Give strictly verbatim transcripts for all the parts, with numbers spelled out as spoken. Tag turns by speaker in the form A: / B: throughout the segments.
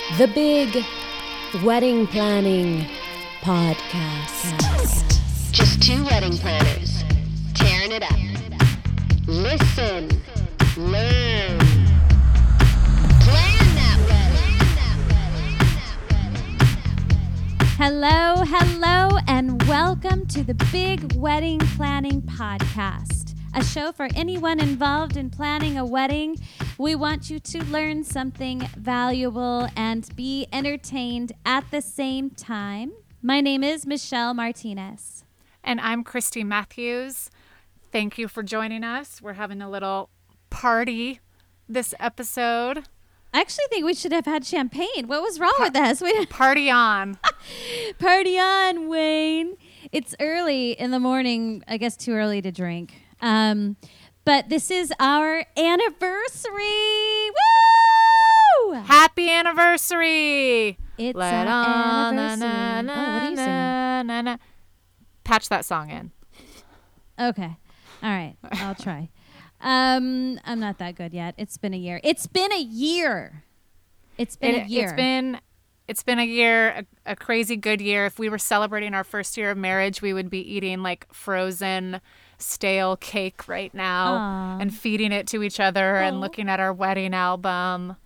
A: The Big Wedding Planning Podcast.
B: Just two wedding planners tearing it up. Listen, learn, plan that wedding.
C: Hello, hello, and welcome to the Big Wedding Planning Podcast, a show for anyone involved in planning a wedding. We want you to learn something valuable and be entertained at the same time. My name is Michelle Martinez.
D: And I'm Christy Matthews. Thank you for joining us. We're having a little party this episode.
C: I actually think we should have had champagne. What was wrong pa- with us? We didn't
D: Party on.
C: Party on, Wayne. It's early in the morning. I guess too early to drink. Um, but this is our anniversary. Woo!
D: Happy anniversary.
C: It's
D: Let
C: our
D: on,
C: anniversary.
D: na, na,
C: Oh, what are you
D: na,
C: singing?
D: na, na. Patch that song in.
C: Okay. All right. I'll try. Um, I'm not that good yet. It's been a year. It's been a year. It's been
D: It,
C: a year.
D: It's been it's been a year, a, a crazy good year. If we were celebrating our first year of marriage, we would be eating like frozen stale cake right now
C: Aw.
D: and feeding it to each other
C: Oh.
D: and looking at our wedding album.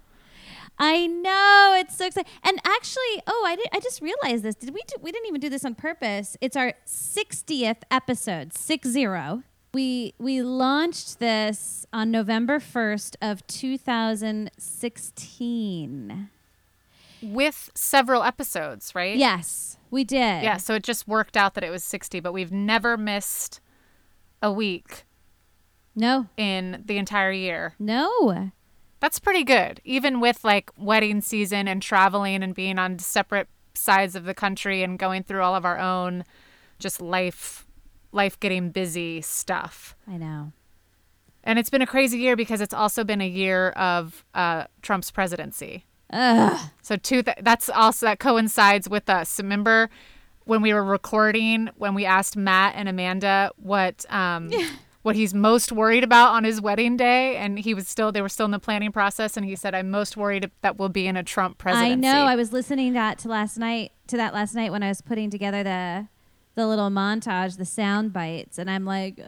C: I know, it's so exciting. And actually, oh, I did. I just realized this. Did we? Do, we didn't even do this on purpose. It's our sixtieth episode, six zero. We we launched this on November first of two thousand sixteen.
D: With several episodes, right?
C: Yes, we did.
D: Yeah, so it just worked out that it was sixty, but we've never missed a week
C: No.
D: in the entire year.
C: No.
D: That's pretty good, even with like wedding season and traveling and being on separate sides of the country and going through all of our own just life, life getting busy stuff.
C: I know.
D: And it's been a crazy year because it's also been a year of uh, Trump's presidency.
C: Ugh.
D: So two th- that's also, that coincides with us. Remember when we were recording, when we asked Matt and Amanda what um, what he's most worried about on his wedding day, and he was still they were still in the planning process, and he said, "I'm most worried that we'll be in a Trump presidency."
C: I know. I was listening that to last night to that last night when I was putting together the the little montage, the sound bites, and I'm like,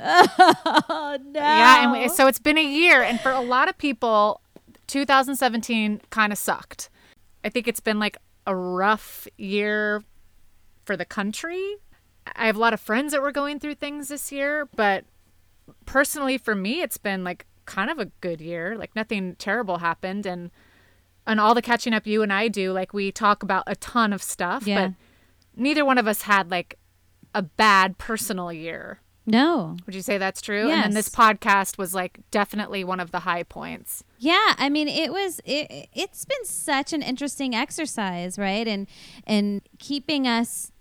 C: oh no.
D: Yeah, and we, so it's been a year, and for a lot of people, two thousand seventeen kind of sucked. I think it's been like a rough year for the country. I have a lot of friends that were going through things this year, but personally for me, it's been like kind of a good year. Like nothing terrible happened, and and all the catching up you and I do, like we talk about a ton of stuff,
C: Yeah.
D: but neither one of us had like a bad personal year.
C: No.
D: Would you say that's true? And then this
C: Yes.
D: podcast was like definitely one of the high points.
C: Yeah, I mean, it was. It, it's been such an interesting exercise, right? And and keeping us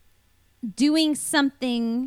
C: doing something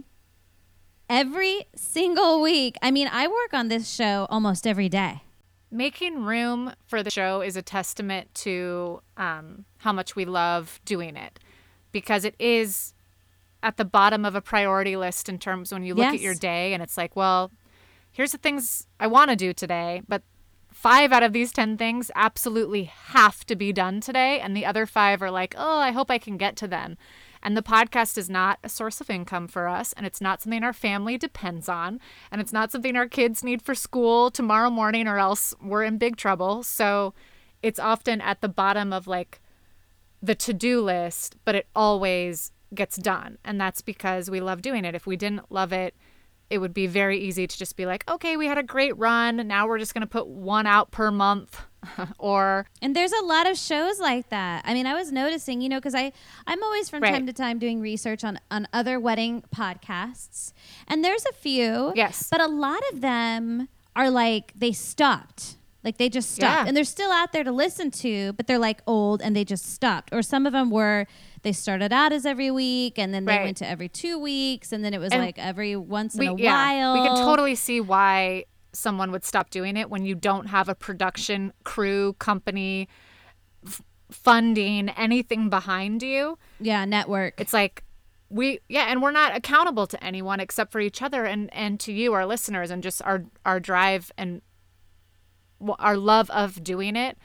C: every single week. I mean, I work on this show almost every day.
D: Making room for the show is a testament to um, how much we love doing it, because it is at the bottom of a priority list in terms when you look
C: Yes.
D: at your day and it's like, well, here's the things I want to do today, but five out of these ten things absolutely have to be done today, and the other five are like, oh, I hope I can get to them. And the podcast is not a source of income for us, and it's not something our family depends on, and it's not something our kids need for school tomorrow morning, or else we're in big trouble. So it's often at the bottom of like the to-do list, but it always gets done. And that's because we love doing it. If we didn't love it, it would be very easy to just be like, okay, we had a great run. Now we're just going to put one out per month. Or
C: And there's a lot of shows like that. I mean, I was noticing, you know, because I I'm always from
D: Right.
C: time to time doing research on on other wedding podcasts, and there's a few.
D: Yes.
C: But a lot of them are like they stopped. Like they just stopped.
D: Yeah.
C: And they're still out there to listen to, but they're like old and they just stopped. Or some of them were, they started out as every week and then they
D: Right.
C: went to every two weeks and then it was
D: And
C: like every once
D: we,
C: in a
D: yeah,
C: while.
D: we can totally see why someone would stop doing it when you don't have a production crew, company, f- funding, anything behind you.
C: Yeah, network.
D: It's like we, yeah, and we're not accountable to anyone except for each other and, and to you, our listeners, and just our, our drive and w- our love of doing it.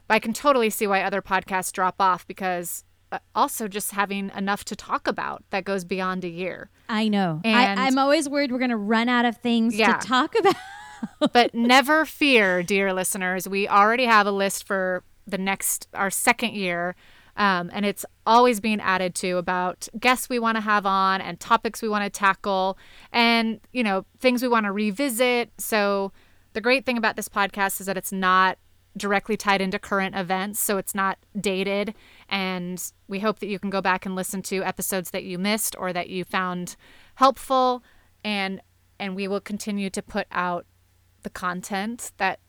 D: But I can totally see why other podcasts drop off because uh, also just having enough to talk about that goes beyond a year.
C: I know.
D: And-
C: I, I'm always worried we're going to run out of things
D: Yeah.
C: to talk about.
D: But never fear, dear listeners. We already have a list for the next, our second year. Um, and it's always being added to about guests we want to have on and topics we want to tackle and, you know, things we want to revisit. So the great thing about this podcast is that it's not directly tied into current events. So it's not dated. And we hope that you can go back and listen to episodes that you missed or that you found helpful. And, and we will continue to put out the content that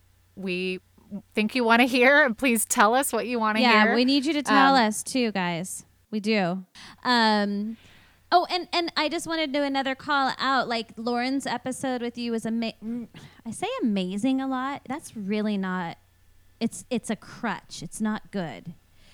D: we think you want to hear, and please tell us what you want to
C: yeah,
D: hear.
C: we need you to tell
D: Um,
C: us too, guys. We do. Um, oh, and, and I just wanted to do another call out. Like Lauren's episode with you was amazing. I say amazing a lot. That's really not. It's it's a crutch. It's not good.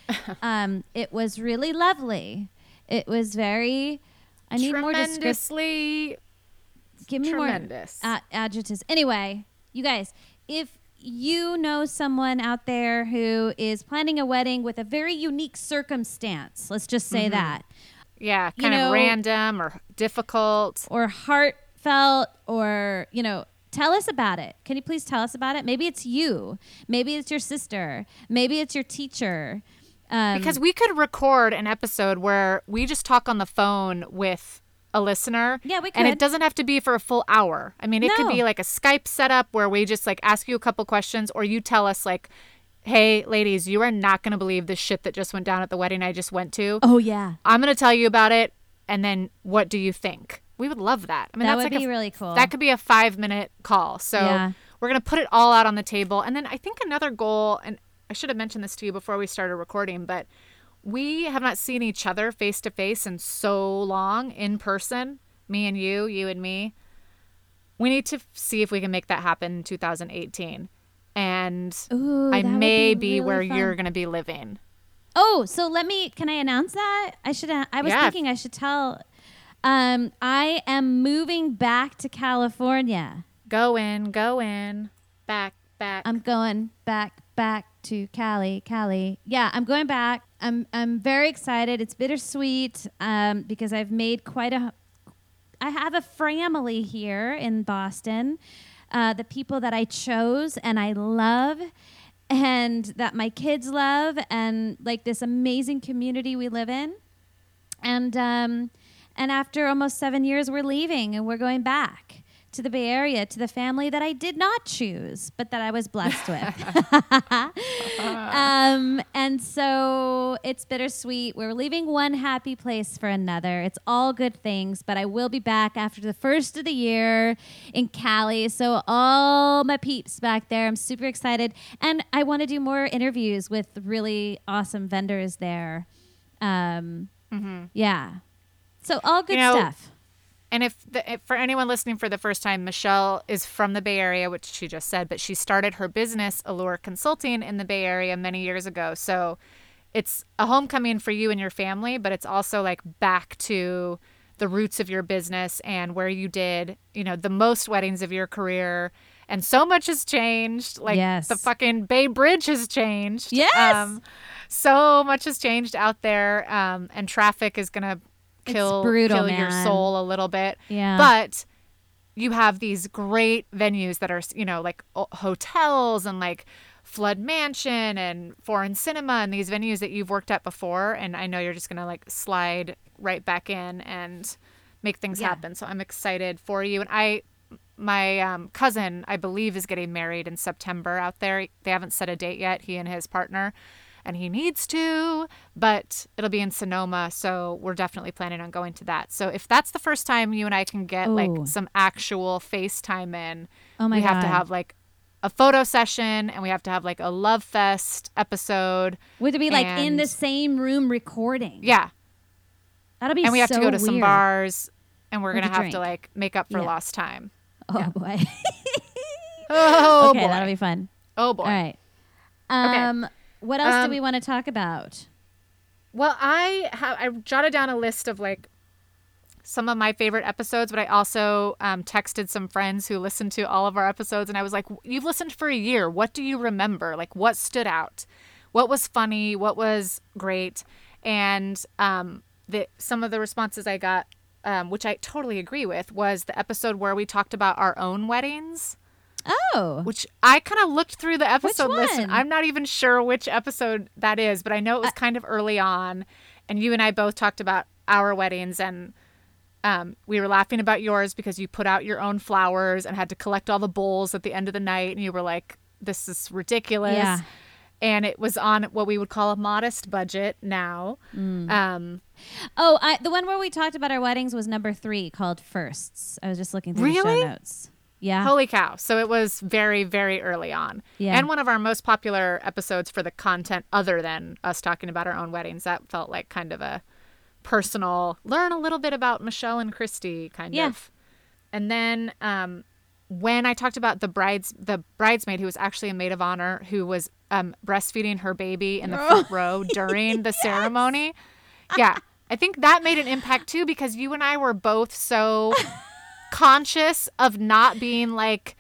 C: um, it was really lovely. It was very. I need more description.
D: Tremendously
C: Give me
D: tremendous.
C: more uh, adjectives. Anyway, you guys, if you know someone out there who is planning a wedding with a very unique circumstance, let's just say that,
D: Yeah,
C: you
D: kind
C: know-
D: of random or difficult.
C: or heartfelt, or, you know, tell us about it. Can you please tell us about it? Maybe it's you. Maybe it's your sister. Maybe it's your teacher. Um,
D: Because we could record an episode where we just talk on the phone with a listener.
C: Yeah, we
D: And
C: could.
D: it doesn't have to be for a full hour. I mean, it could
C: No.
D: be like a Skype setup where we just like ask you a couple questions, or you tell us like, hey, ladies, you are not going to believe the shit that just went down at the wedding I just went to.
C: oh, yeah.
D: I'm going to tell you about it. And then what do you think? We would love that. I mean,
C: That
D: that's
C: would
D: like
C: be
D: a,
C: really cool.
D: That could be a five minute call. So
C: Yeah.
D: we're going to put it all out on the table. And then I think another goal, and I should have mentioned this to you before we started recording, but we have not seen each other face to face in so long in person, me and you, you and me. We need to see if we can make that happen in two thousand eighteen. And
C: Ooh,
D: I
C: that would
D: may
C: be
D: be
C: really
D: where
C: fun.
D: you're going to be living.
C: Oh, so let me, can I announce that? I should, I was
D: Yeah.
C: thinking I should tell, um, I am moving back to California.
D: Go in, go in, back, back.
C: I'm going back, back to Cali, Cali. Yeah, I'm going back. I'm, I'm very excited. It's bittersweet, um, because I've made quite a, I have a family here in Boston, uh, the people that I chose and I love, and that my kids love, and like this amazing community we live in. And um, and after almost seven years, we're leaving and we're going back to the Bay Area, to the family that I did not choose, but that I was blessed with. um, and so it's bittersweet. We're leaving one happy place for another. It's all good things, but I will be back after the first of the year in Cali. So all my peeps back there, I'm super excited. And I want to do more interviews with really awesome vendors there. Um, Yeah. So all good
D: You know,
C: stuff.
D: And if, the, if for anyone listening for the first time, Michelle is from the Bay Area, which she just said, but she started her business, Allure Consulting, in the Bay Area many years ago. So it's a homecoming for you and your family, but it's also like back to the roots of your business and where you did, you know, the most weddings of your career. And so much has changed. Like
C: Yes.
D: the fucking Bay Bridge has changed.
C: Yes.
D: so much has changed out there. Um, and traffic is going to kill,
C: brutal,
D: kill your
C: man.
D: soul a little bit.
C: Yeah.
D: But you have these great venues that are, you know, like o- hotels and like Flood Mansion and Foreign Cinema and these venues that you've worked at before. And I know you're just going to like slide right back in and make things
C: Yeah.
D: happen. So I'm excited for you. And I, my um, cousin, I believe, is getting married in September out there. They haven't set a date yet, he and his partner. And he needs to, but it'll be in Sonoma, so we're definitely planning on going to that. So if that's the first time you and I can get
C: Ooh.
D: like some actual FaceTime in,
C: Oh my
D: we have to
C: God.
D: have like a photo session and we have to have like a Love Fest episode.
C: Would it be like in the
D: and-
C: same room recording?
D: Yeah.
C: That'll be
D: And we have
C: so
D: to go to some
C: weird.
D: bars and we're
C: With
D: going
C: a
D: to have to
C: drink.
D: like make up for
C: Yeah.
D: lost time.
C: Oh boy.
D: Oh
C: okay,
D: boy.
C: that'll be fun.
D: oh boy.
C: All right. Um, what else
D: Um,
C: do we want to talk about?
D: Well, I have I jotted down a list of like some of my favorite episodes, but I also um, texted some friends who listened to all of our episodes, and I was like, you've listened for a year. What do you remember? Like, what stood out? What was funny? What was great? And um, the, some of the responses I got, um, which I totally agree with, was the episode where we talked about our own weddings.
C: Oh.
D: Which I kind of looked through the episode
C: Which
D: list, and
C: one?
D: I'm not even sure which episode that is, but I know it was kind of early on, and you and I both talked about our weddings, and um, we were laughing about yours because you put out your own flowers and had to collect all the bowls at the end of the night, and you were like, this is ridiculous.
C: Yeah.
D: And it was on what we would call a modest budget now.
C: Mm.
D: Um,
C: Oh, I, the one where we talked about our weddings was number three, called Firsts. I was just looking through the
D: Really?
C: show notes. Yeah.
D: Holy cow. So it was very, very early on.
C: Yeah.
D: And one of our most popular episodes for the content other than us talking about our own weddings. That felt like kind of a personal, learn a little bit about Michelle and Christy kind
C: Yeah.
D: of. And then um, when I talked about the brides, the bridesmaid who was actually a maid of honor who was um, breastfeeding her baby in the front row during the ceremony. Yeah. I think that made an impact too, because you and I were both so conscious of not being like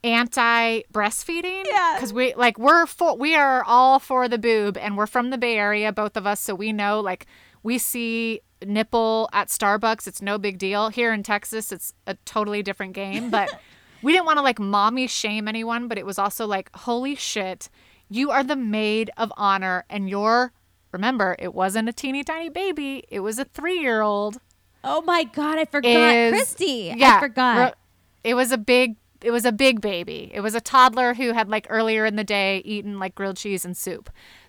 D: anti breastfeeding.
C: Yeah.
D: Because we like we're for we are all for the boob, and we're from the Bay Area, both of us, so we know like we see nipple at Starbucks, it's no big deal. Here in Texas, it's a totally different game. But we didn't want to like mommy shame anyone, but it was also like, holy shit, you are the maid of honor, and you're remember, it wasn't a teeny tiny baby, it was a three-year-old.
C: Oh my God, I forgot.
D: Is-
C: Christy,
D: Yeah,
C: I forgot.
D: ro- It was a big it was a big baby. It was a toddler who had like earlier in the day eaten like grilled cheese and soup.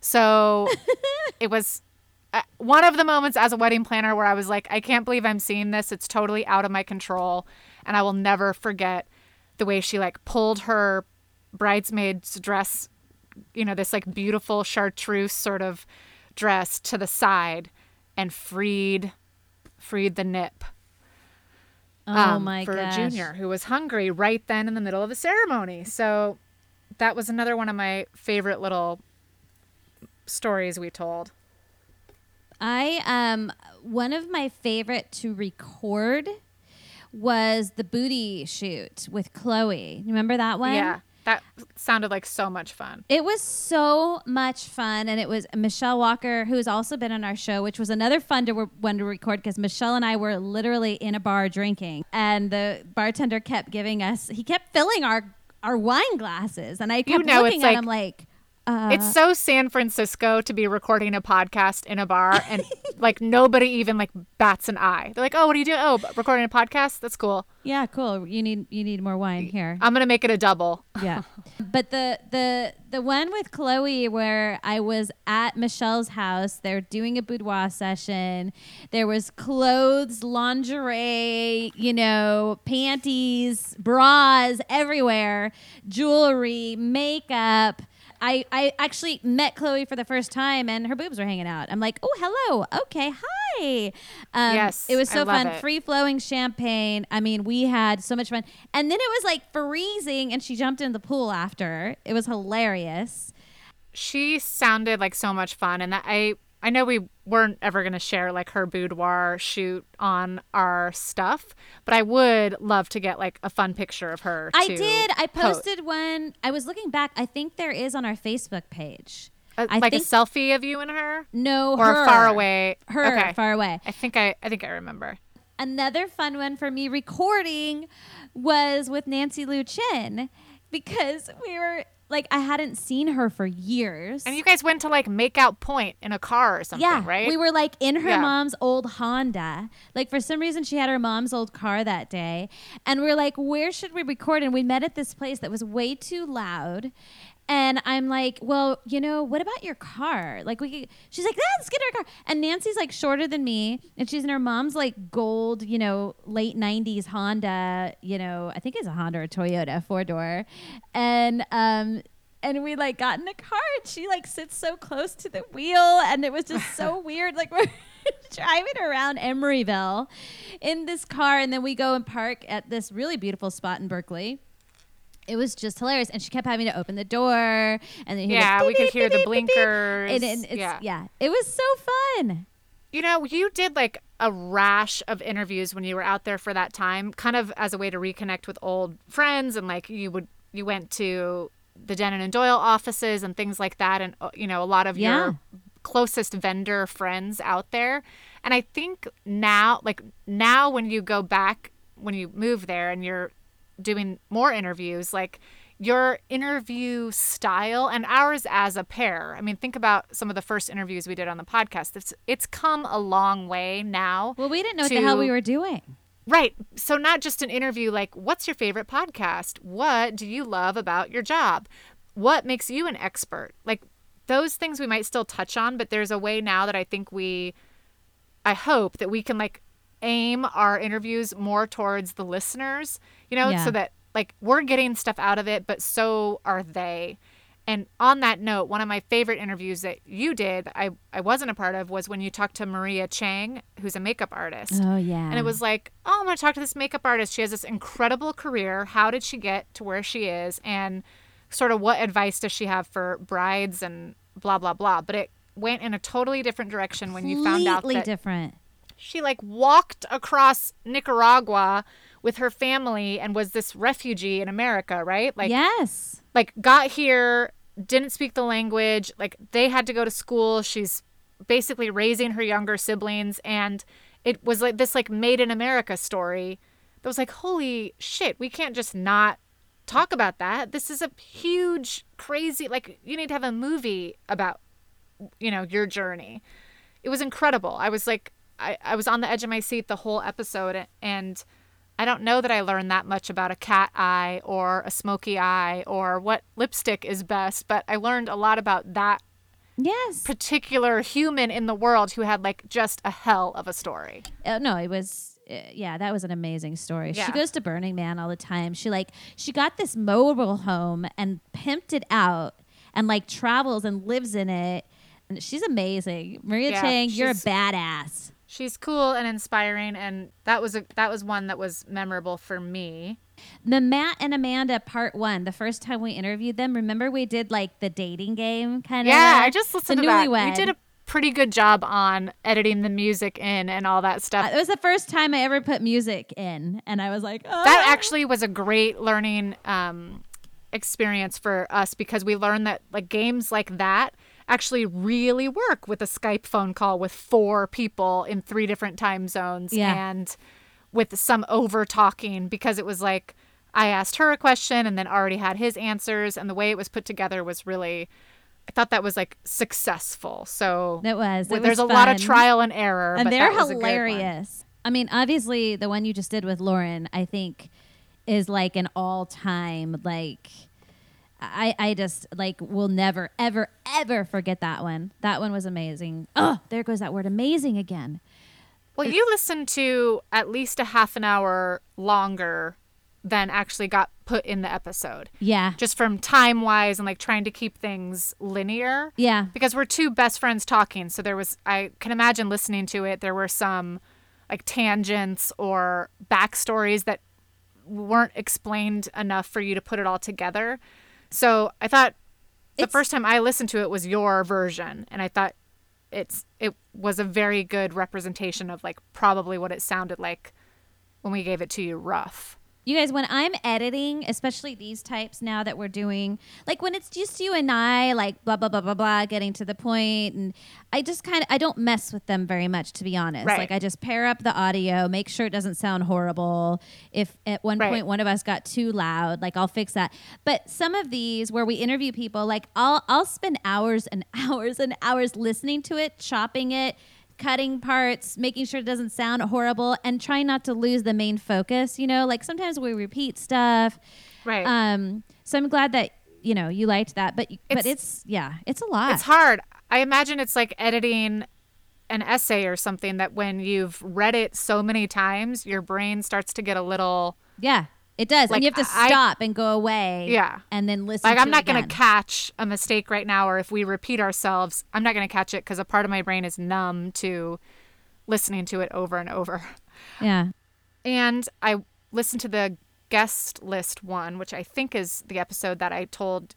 D: So it was uh, one of the moments as a wedding planner where I was like, I can't believe I'm seeing this. It's totally out of my control. And I will never forget the way she like pulled her bridesmaid's dress, you know, this like beautiful chartreuse sort of dress to the side and freed freed the nip.
C: Oh
D: um,
C: my
D: for
C: gosh.
D: Junior, who was hungry right then in the middle of the ceremony. So that was another one of my favorite little stories we told.
C: I um one of my favorite to record was the booty shoot with Chloe. You remember that one?
D: Yeah, that sounded like so much fun.
C: It was so much fun, and it was Michelle Walker, who has also been on our show, which was another fun to re- one to record because Michelle and I were literally in a bar drinking, and the bartender kept giving us, he kept filling our our wine glasses, and I kept
D: You know,
C: looking
D: it's
C: at
D: like-
C: him like, uh,
D: It's so San Francisco to be recording a podcast in a bar and like nobody even like bats an eye. They're like, oh, what are you doing? Oh, recording a podcast? That's cool.
C: yeah, cool. You need you need more wine here.
D: I'm going to make it a double.
C: Yeah. But the the the one with Chloe where I was at Michelle's house, they're doing a boudoir session. There was clothes, lingerie, you know, panties, bras everywhere, jewelry, makeup. I, I actually met Chloe for the first time and her boobs were hanging out. I'm like, oh, hello. Okay, hi. Um,
D: Yes,
C: it was
D: I
C: so
D: love
C: fun.
D: it.
C: Free flowing champagne. I mean, we had so much fun. And then it was like freezing and she jumped in the pool after. It was hilarious.
D: She sounded like so much fun, and that I I know we weren't ever going to share like her boudoir shoot on our stuff, but I would love to get like a fun picture of her.
C: I
D: to
C: did. I
D: post.
C: posted one. I was looking back. I think there is on our Facebook page.
D: Uh,
C: I
D: like
C: think-
D: a selfie of you and her,
C: No,
D: or
C: her.
D: far away.
C: Her,
D: Okay.
C: far away.
D: I think I I think I remember.
C: Another fun one for me recording was with Nancy Lou Chin because we were like, I hadn't seen her for years.
D: And you guys went to like Makeout Point in a car or something,
C: yeah,
D: right?
C: we were like in her
D: Yeah.
C: mom's old Honda. Like for some reason she had her mom's old car that day. And we were like, where should we record? And we met at this place that was way too loud. And I'm like, well, you know, what about your car? Like we could, she's like, yeah, let's get her car. And Nancy's like shorter than me. And she's in her mom's like gold, you know, late nineties Honda, you know, I think it's a Honda or a Toyota four door. And, um, and we like got in the car and she like sits so close to the wheel and it was just so weird. Like we're driving around Emeryville in this car and then we go and park at this really beautiful spot in Berkeley. It was just hilarious. And she kept having to open the door and then you hear
D: Yeah,
C: the
D: we could
C: beep,
D: hear
C: beep,
D: the
C: beep, beep, beep.
D: blinkers.
C: And, and it's,
D: Yeah.
C: yeah. It was so fun.
D: You know, you did like a rash of interviews when you were out there for that time, kind of as a way to reconnect with old friends. And like you would, you went to the Denon and Doyle offices and things like that. And, you know, a lot of
C: Yeah.
D: your closest vendor friends out there. And I think now, like now when you go back, when you move there and you're doing more interviews, like your interview style and ours as a pair. I mean, think about some of the first interviews we did on the podcast. It's it's come a long way now.
C: Well, we didn't know what
D: to-
C: the hell we were doing.
D: Right. So not just an interview like, what's your favorite podcast? What do you love about your job? What makes you an expert? Like those things we might still touch on, but there's a way now that I think we, I hope that we can like aim our interviews more towards the listeners, you know,
C: Yeah.
D: so that like we're getting stuff out of it, but so are they. And on that note, one of my favorite interviews that you did, I, I wasn't a part of, was when you talked to Maria Chang, who's a makeup artist.
C: Oh, yeah.
D: And it was like, oh, I'm going to talk to this makeup artist. She has this incredible career. How did she get to where she is? And sort of what advice does she have for brides and blah, blah, blah. But it went in a totally different direction when you found out
C: Completely
D: that
C: different.
D: she like walked across Nicaragua with her family and was this refugee in America, right? Like,
C: Yes.
D: like got here, didn't speak the language, like they had to go to school. She's basically raising her younger siblings, and it was like this like made in America story that was like, holy shit, we can't just not talk about that. This is a huge, crazy, like you need to have a movie about, you know, your journey. It was incredible. I was like, I, I was on the edge of my seat the whole episode, and I don't know that I learned that much about a cat eye or a smoky eye or what lipstick is best, but I learned a lot about that
C: Yes.
D: particular human in the world who had like just a hell of a story.
C: Uh, no, it was uh, yeah, that was an amazing story.
D: Yeah.
C: She goes to Burning Man all the time. She like she got this mobile home and pimped it out and like travels and lives in it. And she's amazing. Maria
D: Yeah,
C: Chang, you're a
D: she's-
C: badass.
D: She's cool and inspiring, and that was a that was one that was memorable for me.
C: The Matt and Amanda part one, the first time we interviewed them, remember we did like the dating game kind of?
D: Yeah, I just listened
C: the
D: to that.
C: Newlywed.
D: We did a pretty good job on editing the music in and all that stuff.
C: Uh, it was the first time I ever put music in, and I was like, oh.
D: That actually was a great learning um, experience for us, because we learned that like games like that actually really work with a Skype phone call with four people in three different time zones.
C: Yeah.
D: And with some over talking, because it was like I asked her a question and then already had his answers, and the way it was put together was really, I thought that was like successful. So
C: It was. It
D: well, there's
C: was
D: a lot of
C: fun.
D: trial and error,
C: And
D: but
C: they're
D: that was a good one.
C: hilarious. I mean, obviously, the one you just did with Lauren, I think, is like an all-time like. I I just like will never ever ever forget that one. That one was amazing. Oh, there goes that word, amazing again.
D: Well, you listened to at least a half an hour longer than actually got put in the episode.
C: Yeah,
D: Just from time wise and like trying to keep things linear.
C: yeah,
D: Because we're two best friends talking. So there was, I can imagine listening to it, there were some like tangents or backstories that weren't explained enough for you to put it all together. So I thought the
C: It's-
D: first time I listened to it was your version. And I thought it's it was a very good representation of like probably what it sounded like when we gave it to you rough.
C: You guys, when I'm editing, especially these types now that we're doing, like when it's just you and I, like blah, blah, blah, blah, blah, getting to the point, and I just kind of, I don't mess with them very much, to be honest.
D: Right.
C: Like I just pair up the audio, make sure it doesn't sound horrible. If at one
D: Right.
C: point one of us got too loud, like I'll fix that. But some of these where we interview people, like I'll, I'll spend hours and hours and hours listening to it, chopping it, cutting parts, making sure it doesn't sound horrible, and trying not to lose the main focus. You know, like sometimes we repeat stuff.
D: Right.
C: Um, so I'm glad that, you know, you liked that, but but
D: It's-
C: it's yeah, it's a lot.
D: It's hard. I imagine it's like editing an essay or something that when you've read it so many times, your brain starts to get a little
C: Yeah, it does.
D: Like,
C: and you have to
D: I-
C: stop and go away.
D: Yeah.
C: And then listen
D: like
C: to
D: I'm
C: it
D: not going to
C: again.
D: catch a mistake right now, or if we repeat ourselves, I'm not going to catch it because a part of my brain is numb to listening to it over and over.
C: Yeah.
D: And I listened to the guest list one, which I think is the episode that I told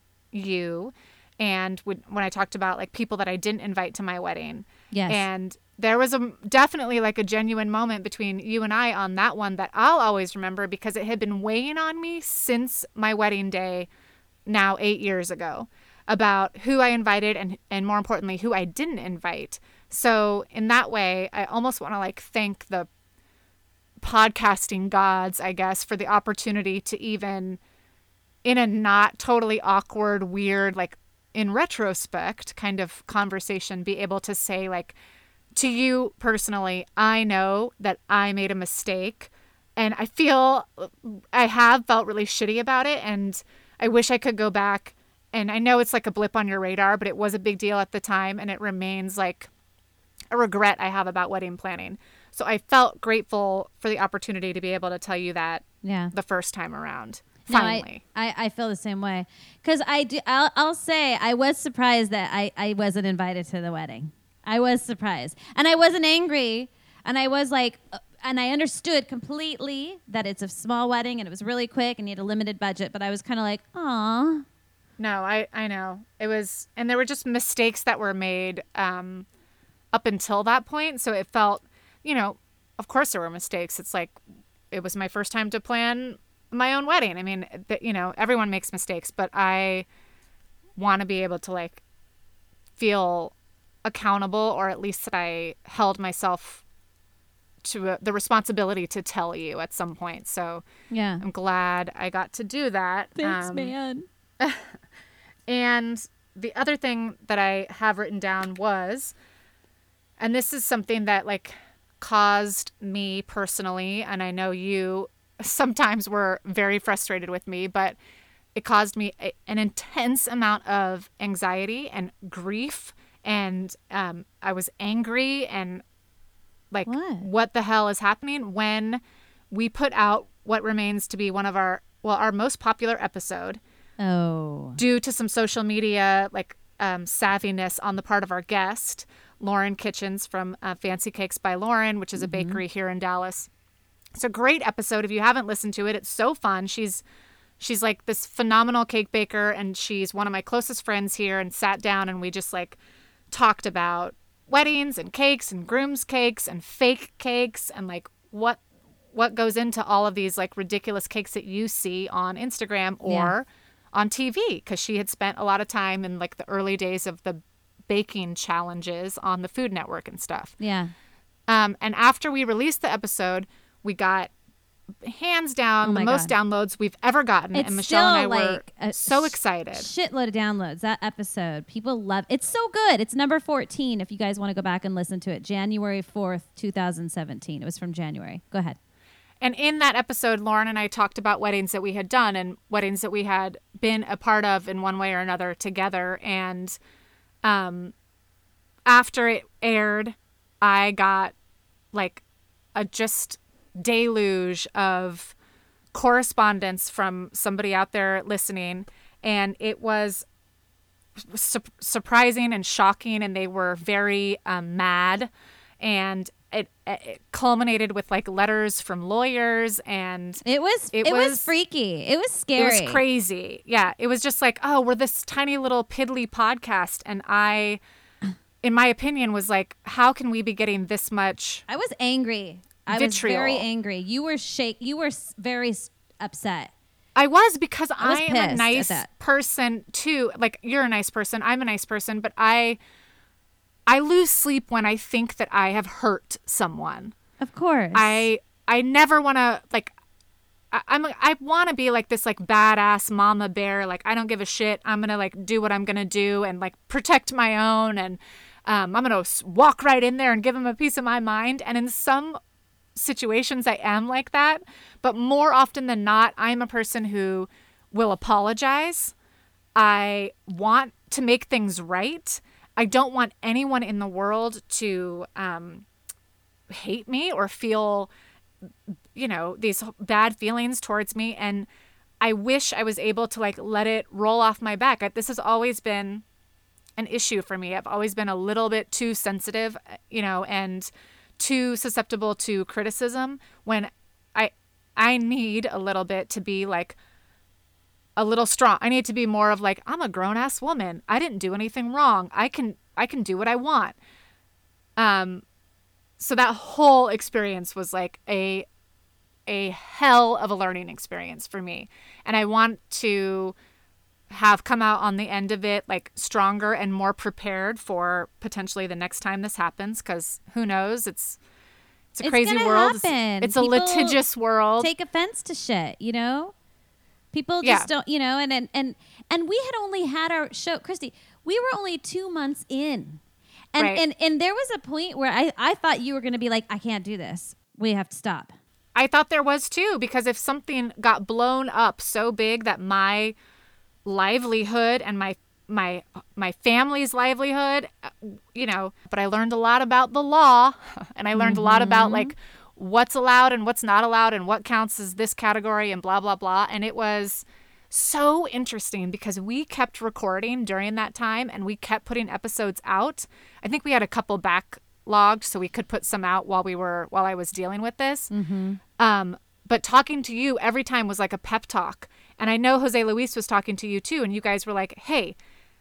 D: you, and when when I talked about like people that I didn't invite to my wedding.
C: Yes.
D: And there was a definitely like a genuine moment between you and I on that one that I'll always remember because it had been weighing on me since my wedding day now eight years ago about who I invited and, and more importantly, who I didn't invite. So in that way, I almost want to like thank the podcasting gods, I guess, for the opportunity to even in a not totally awkward, weird, like in retrospect kind of conversation, be able to say like, to you personally, I know that I made a mistake and I feel I have felt really shitty about it. And I wish I could go back. And I know it's like a blip on your radar, but it was a big deal at the time. And it remains like a regret I have about wedding planning. So I felt grateful for the opportunity to be able to tell you that
C: Yeah.
D: the first time around.
C: No,
D: Finally.
C: I, I, I feel the same way. Because I do, I'll, I'll say I was surprised that I, I wasn't invited to the wedding. I was surprised. And I wasn't angry. And I was like, uh, and I understood completely that it's a small wedding and it was really quick and you had a limited budget. But I was kind of like, aw.
D: No, I, I know. It was, and there were just mistakes that were made um, up until that point. So it felt, you know, of course there were mistakes. It's like, it was my first time to plan my own wedding. I mean, th- you know, everyone makes mistakes, but I want to be able to like feel accountable, or at least that I held myself to a, the responsibility to tell you at some point. So
C: Yeah.
D: I'm glad I got to do that.
C: Thanks,
D: Um,
C: man.
D: And the other thing that I have written down was, and this is something that like caused me personally, and I know you sometimes were very frustrated with me, but it caused me a, an intense amount of anxiety and grief. And um, I was angry and like,
C: What?
D: what the hell is happening when we put out what remains to be one of our, well, our most popular episode
C: Oh.
D: due to some social media like um, savviness on the part of our guest, Lauren Kitchens from uh, Fancy Cakes by Lauren, which is a bakery here in Dallas. It's a great episode. If you haven't listened to it, it's so fun. She's she's like this phenomenal cake baker, and she's one of my closest friends here, and sat down and we just like talked about weddings and cakes and grooms cakes and fake cakes and like what what goes into all of these like ridiculous cakes that you see on Instagram or on T V, because she had spent a lot of time in like the early days of the baking challenges on the Food Network and stuff.
C: Yeah.
D: Um, and after we released the episode, we got hands down
C: Oh
D: the
C: my
D: most
C: God.
D: downloads we've ever gotten.
C: It's
D: and Michelle and I
C: still,
D: were
C: like, a
D: so
C: sh-
D: excited.
C: Shitload of downloads. That episode, people love. It's so good. It's number fourteen. If you guys want to go back and listen to it, January fourth, two thousand seventeen. It was from January. Go ahead.
D: And in that episode, Lauren and I talked about weddings that we had done and weddings that we had been a part of in one way or another together. And um, after it aired, I got like a just deluge of correspondence from somebody out there listening. And it was su- surprising and shocking. And they were very um, mad. And It, it culminated with like letters from lawyers, and
C: It was.
D: It
C: It, was,
D: was-
C: freaky. It was
D: it
C: scary.
D: was crazy. Yeah, it was just like, oh, we're this tiny little piddly podcast, and I, in my opinion, was like, how can we be getting this much?
C: I was angry. I was
D: Vitriol.
C: very angry. You were shake. You were s- very s- upset.
D: I was because I,
C: was
D: am
C: pissed
D: a
C: at
D: nice
C: that.
D: person too. Like, you're a nice person. I'm a nice person, but I, I lose sleep when I think that I have hurt someone.
C: Of course.
D: I I never want to like I, I'm I want to be like this like badass mama bear, like I don't give a shit. I'm going to like do what I'm going to do and like protect my own, and um, I'm going to walk right in there and give him a piece of my mind. And in some situations I am like that, but more often than not I'm a person who will apologize. I want to make things right. I don't want anyone in the world to um hate me or feel, you know, these bad feelings towards me. And I wish I was able to like let it roll off my back. I, this has always been an issue for me. I've always been a little bit too sensitive, you know, and too susceptible to criticism when I I need a little bit to be like a little strong. I need to be more of like, I'm a grown ass woman. I didn't do anything wrong. I can I can do what I want. Um so that whole experience was like a a hell of a learning experience for me. And I want to have come out on the end of it like stronger and more prepared for potentially the next time this happens, because who knows, it's it's a
C: It's
D: crazy
C: gonna
D: world.
C: happen.
D: It's, it's a
C: People
D: litigious world.
C: Take offense to shit, you know? People
D: Yeah.
C: just don't, you know, and, and and and we had only had our show, Christy, we were only two months in. And
D: Right.
C: and and there was a point where I, I thought you were gonna be like, I can't do this. We have to stop.
D: I thought there was too, because if something got blown up so big that my livelihood and my my my family's livelihood, uh, you know, but I learned a lot about the law, and I learned mm-hmm. a lot about like what's allowed and what's not allowed and what counts as this category and blah blah blah, and it was so interesting because we kept recording during that time and we kept putting episodes out. I think we had a couple backlogged so we could put some out while we were while I was dealing with this.
C: Mm-hmm.
D: Um, but talking to you every time was like a pep talk. And I know Jose Luis was talking to you too, and you guys were like, hey,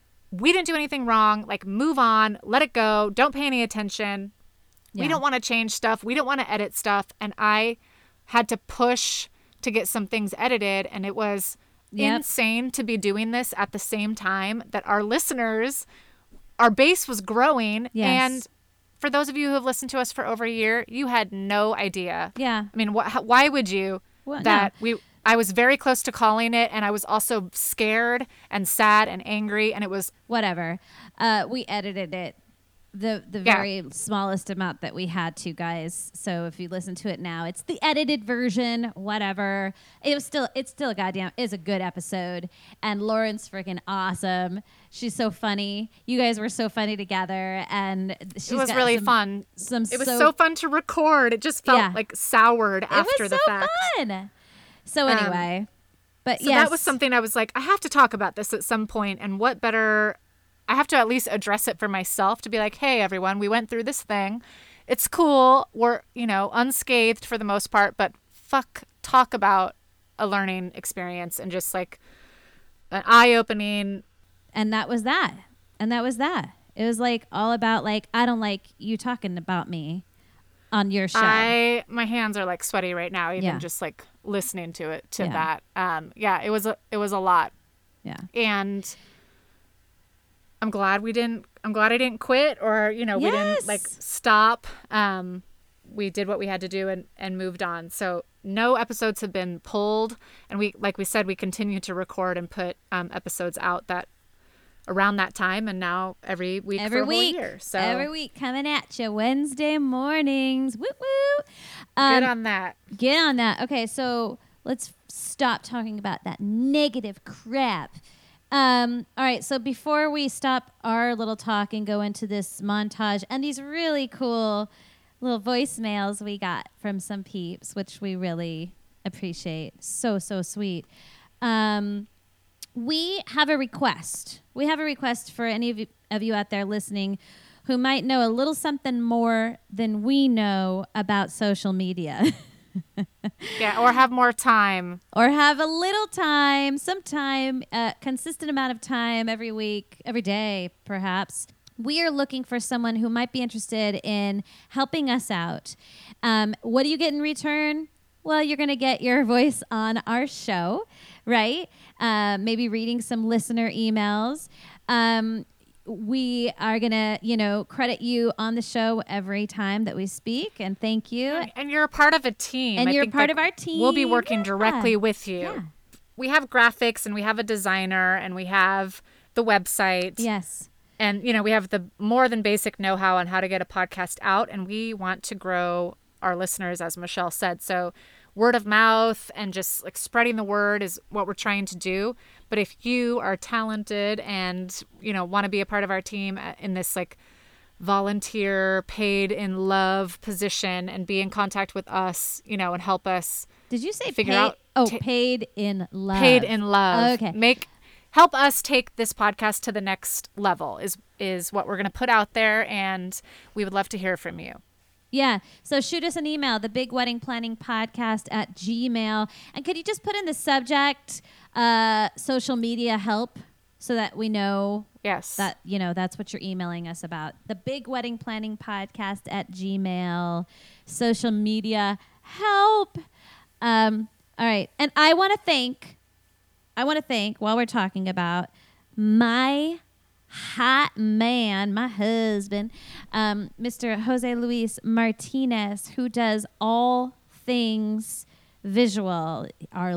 D: we didn't do anything wrong. Like, move on, let it go. Don't pay any attention.
C: Yeah.
D: We don't want to change stuff. We don't want to edit stuff. And I had to push to get some things edited. And it was
C: Yep.
D: insane to be doing this at the same time that our listeners, our base was growing.
C: Yes.
D: And for those of you who have listened to us for over a year, you had no idea.
C: Yeah.
D: I mean, wh- why would you?
C: Well,
D: that
C: no.
D: we I was very close to calling it, and I was also scared and sad and angry, and it was
C: Whatever. Uh, we edited it the the
D: Yeah.
C: very smallest amount that we had to, guys. So if you listen to it now, it's the edited version. Whatever. It was still it's still a goddamn is a good episode. And Lauren's freaking awesome. She's so funny. You guys were so funny together, and she's
D: it was
C: got
D: really
C: some,
D: fun.
C: Some
D: It was
C: so,
D: so fun to record. It just felt
C: Yeah.
D: like soured
C: it
D: after
C: was
D: the
C: so
D: fact.
C: fun. So
D: Um,
C: anyway, but
D: So
C: yes,
D: that was something I was like, I have to talk about this at some point, and what better? I have to at least address it for myself to be like, hey, everyone, we went through this thing. It's cool. We're, you know, unscathed for the most part, but fuck, talk about a learning experience and just like an eye-opening.
C: And that was that. And that was that. It was like all about like, I don't like you talking about me on your show.
D: I my hands are like sweaty right now, even
C: Yeah.
D: just like listening to it to
C: Yeah.
D: that. Um, yeah, it was a it was a lot,
C: yeah.
D: and I'm glad we didn't. I'm glad I didn't quit, or you know, we didn't like
C: Yes.
D: stop. Um, we did what we had to do and and moved on. So no episodes have been pulled, and we like we said we continue to record and put um, episodes out that around that time, and now every week
C: Every
D: for a
C: week.
D: whole year. So
C: Every week coming at you Wednesday mornings. Woo woo.
D: good
C: Um,
D: on that.
C: Get on that. Okay, so let's stop talking about that negative crap. Um, all right, so before we stop our little talk and go into this montage and these really cool little voicemails we got from some peeps, which we really appreciate. So, so sweet. Um, we have a request. We have a request for any of you, of you out there listening who might know a little something more than we know about social media.
D: Yeah, or have more time.
C: Or have a little time, some time, a consistent amount of time every week, every day, perhaps. We are looking for someone who might be interested in helping us out. Um, what do you get in return? Well, you're going to get your voice on our show, right? Uh, maybe reading some listener emails. Um, we are going to, you know, credit you on the show every time that we speak, and thank you.
D: And you're a part of a team.
C: And
D: I
C: you're
D: think
C: part
D: that
C: of our team.
D: We'll be working
C: Yeah.
D: directly with you.
C: Yeah.
D: We have graphics, and we have a designer, and we have the website.
C: Yes.
D: And, you know, we have the more than basic know-how on how to get a podcast out, and we want to grow our listeners, as Michelle said. So word of mouth and just like spreading the word is what we're trying to do. But if you are talented and, you know, want to be a part of our team in this like volunteer, paid in love position and be in contact with us, you know, and help us
C: Did you say
D: figure
C: paid?
D: out
C: Oh,
D: ta-
C: paid in love.
D: paid in love.
C: Okay.
D: Make help us take this podcast to the next level is is what we're going to put out there, and we would love to hear from you.
C: Yeah. So shoot us an email, the Big Wedding Planning Podcast at Gmail. And could you just put in the subject, uh, social media help? so that we know
D: Yes.
C: that, you know, that's what you're emailing us about. The Big Wedding Planning Podcast at Gmail, social media, help. Um, all right. And I want to thank, I want to thank, while we're talking about my hot man, my husband, um, Mister Jose Luis Martinez, who does all things visual, our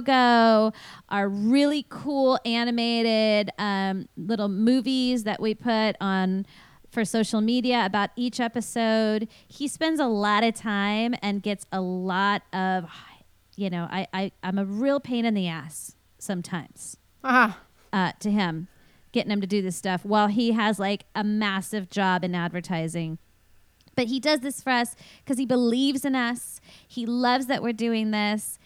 C: logo, our really cool animated um, little movies that we put on for social media about each episode. He spends a lot of time and gets a lot of, you know, I, I, I'm a real pain in the ass sometimes
D: Uh-huh.
C: uh, to him, getting him to do this stuff while he has like a massive job in advertising. But he does this for us because he believes in us. He loves that we're doing this.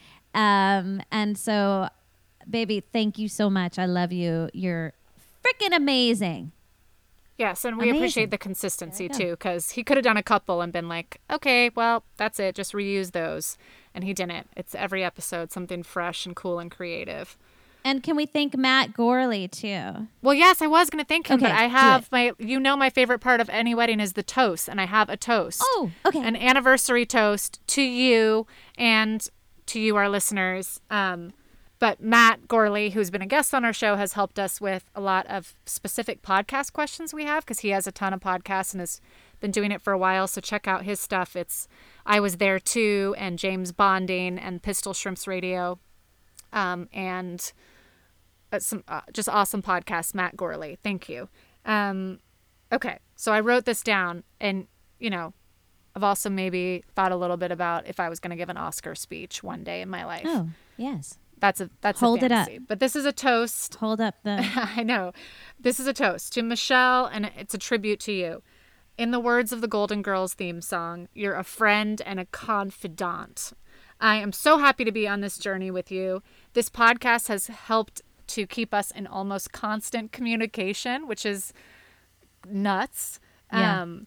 C: Um, and so, baby, thank you so much. I love you. You're freaking amazing.
D: Yes, and we
C: Amazing.
D: appreciate the consistency
C: There you go.
D: too, because he could have done a couple and been like, okay, well, that's it. Just reuse those. And he didn't. It's every episode, something fresh and cool and creative.
C: And can we thank Matt Gorley, too?
D: Well, yes, I was going to thank him,
C: Okay,
D: but I
C: do
D: have
C: it.
D: my, you know, my favorite part of any wedding is the toast, and I have a toast.
C: Oh, okay.
D: An anniversary toast to you and to you, our listeners. Um, but Matt Gorley, who's been a guest on our show, has helped us with a lot of specific podcast questions we have, because he has a ton of podcasts and has been doing it for a while. So check out his stuff. It's I Was There Too, and James Bonding, and Pistol Shrimps Radio, um, and uh, some uh, just awesome podcasts. Matt Gorley, thank you. Um, okay, so I wrote this down, and you know, I've also maybe thought a little bit about if I was going to give an Oscar speech one day in my life.
C: Oh, yes.
D: That's a that's
C: Hold
D: a
C: it up.
D: fantasy. But this is a toast.
C: Hold up the...
D: I know. This is a toast to Michelle, and it's a tribute to you. In the words of the Golden Girls theme song, you're a friend and a confidant. I am so happy to be on this journey with you. This podcast has helped to keep us in almost constant communication, which is nuts.
C: Yeah.
D: Um,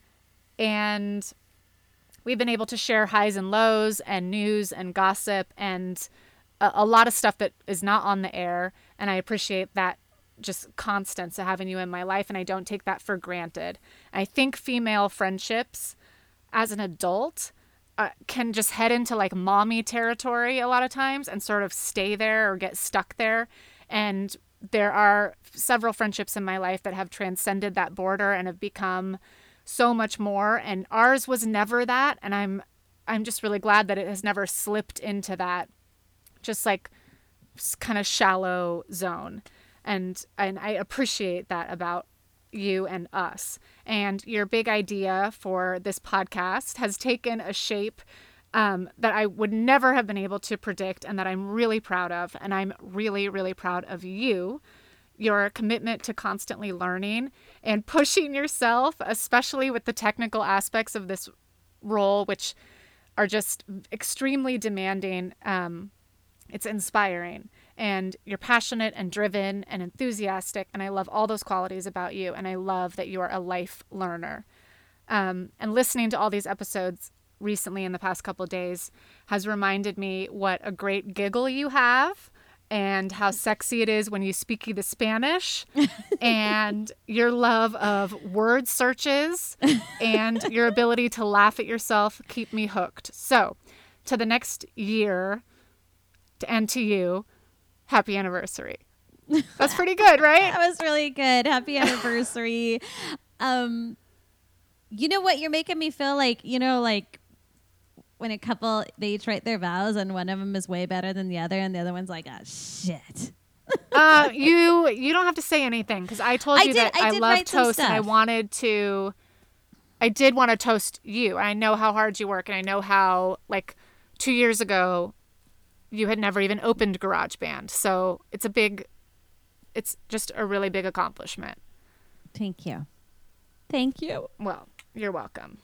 D: and we've been able to share highs and lows and news and gossip and a, a lot of stuff that is not on the air. And I appreciate that just constance of having you in my life. And I don't take that for granted. I think female friendships as an adult uh, can just head into like mommy territory a lot of times and sort of stay there or get stuck there. And there are several friendships in my life that have transcended that border and have become so much more. And ours was never that. And I'm, I'm just really glad that it has never slipped into that just like kind of shallow zone. And, and I appreciate that about you and us. And your big idea for this podcast has taken a shape um, that I would never have been able to predict and that I'm really proud of. And I'm really, really proud of you, your commitment to constantly learning and pushing yourself, especially with the technical aspects of this role, which are just extremely demanding. Um, it's inspiring. And you're passionate and driven and enthusiastic. And I love all those qualities about you. And I love that you are a life learner. Um, and listening to all these episodes recently in the past couple of days has reminded me what a great giggle you have and how sexy it is when you speak the Spanish and your love of word searches and your ability to laugh at yourself keep me hooked. So to the next year and to you, happy anniversary. That's pretty good, right?
C: That was really good. Happy anniversary. um, you know what? You're making me feel like, you know, like when a couple, they each write their vows and one of them is way better than the other and the other one's like, ah, shit.
D: uh, you you don't have to say anything because I told
C: I
D: you
C: did-
D: that
C: I
D: I,
C: did
D: love
C: write some
D: toast and I
C: stuff.
D: wanted to, I did want to toast you. I know how hard you work and I know how, like, two years ago, you had never even opened GarageBand. So it's a big, it's just a really big accomplishment.
C: Thank you. Thank you.
D: Well, you're welcome.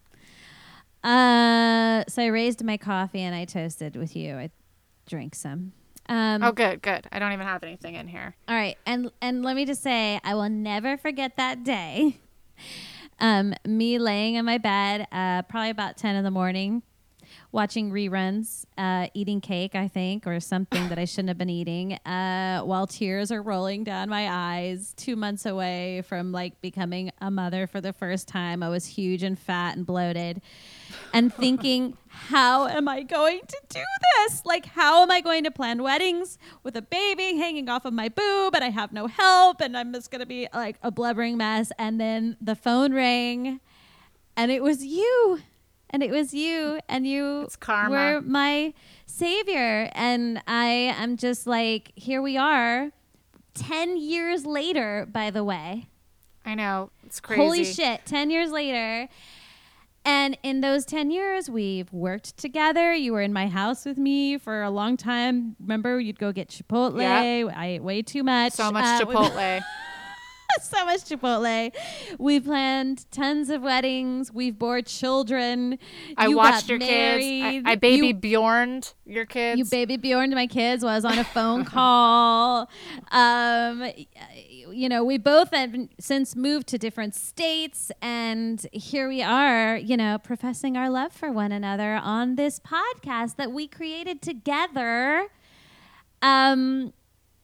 C: Uh, so I raised my coffee and I toasted with you. I drank some. Um,
D: Oh, good, good. I don't even have anything in here.
C: All right, and and let me just say, I will never forget that day. Um, me laying in my bed, uh, probably about ten in the morning, watching reruns, uh, eating cake, I think, or something that I shouldn't have been eating, uh, while tears are rolling down my eyes. Two months away from like becoming a mother for the first time, I was huge and fat and bloated, and thinking, how am I going to do this? Like, how am I going to plan weddings with a baby hanging off of my boob, and I have no help, and I'm just gonna be like a blubbering mess? And then the phone rang, and it was you. And it was you, and you
D: It's karma.
C: were my savior. And I am just like, here we are, ten years later, by the way.
D: I know. It's crazy.
C: Holy shit, ten years later. And in those ten years, we've worked together. You were in my house with me for a long time. Remember, you'd go get Chipotle.
D: Yep.
C: I ate way too much.
D: So much
C: Uh, we-
D: Chipotle.
C: so much Chipotle. We planned tons of weddings. We've bore children.
D: I
C: You
D: watched
C: got
D: your
C: married.
D: kids. I, I baby
C: You-
D: Bjorned your kids.
C: You baby Bjorn to my kids while I was on a phone call. Um, you know, we both have since moved to different states, and here we are, you know, professing our love for one another on this podcast that we created together. Um,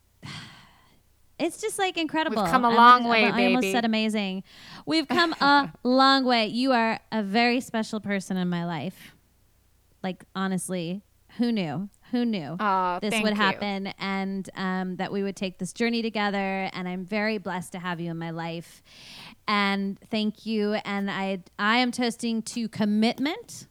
C: it's just like incredible.
D: We've come a
C: I'm
D: long
C: gonna-
D: way,
C: well, I almost
D: baby.
C: said amazing. We've come a long way. You are a very special person in my life. Like, honestly, who knew? Who knew
D: Aw,
C: this
D: thank
C: would
D: you.
C: happen, and um, that we would take this journey together? And I'm very blessed to have you in my life. And thank you. And I, I am toasting to commitment,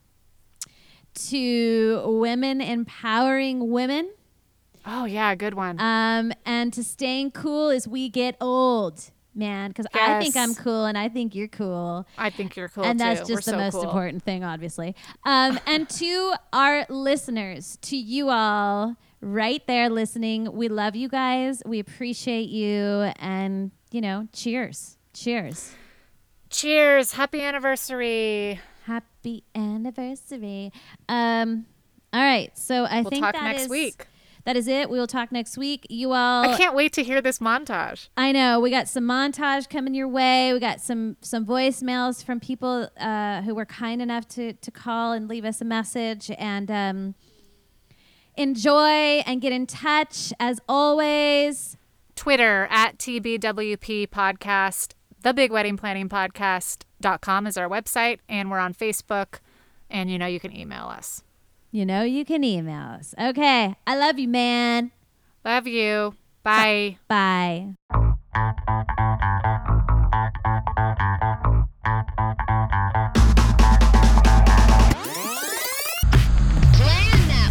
C: to women empowering women,
D: Oh, yeah, good one.
C: um, and to staying cool as we get old, man. Because I think I'm
D: Yes.
C: cool, and I think you're cool.
D: I think you're cool,
C: And
D: too.
C: that's
D: We're
C: just the
D: so
C: most
D: cool.
C: important thing, obviously. Um, and to our listeners, to you all right there listening, we love you guys. We appreciate you. And, you know, cheers. Cheers.
D: Cheers. Happy anniversary.
C: Happy anniversary. Um, all right. So I
D: We'll
C: think
D: talk
C: that
D: next
C: is-
D: week.
C: That is it. We will talk next week. You all.
D: I can't wait to hear this montage.
C: I know we got some montage coming your way. We got some some voicemails from people uh, who were kind enough to to call and leave us a message. And um, enjoy and get in touch as always.
D: Twitter at T B W P Podcast. The Big Wedding Planning Podcast dot com is our website, and we're on Facebook. And you know you can email us.
C: You know you can email us. Okay, I love you, man.
D: Love you. Bye.
C: Bye.
B: Plan that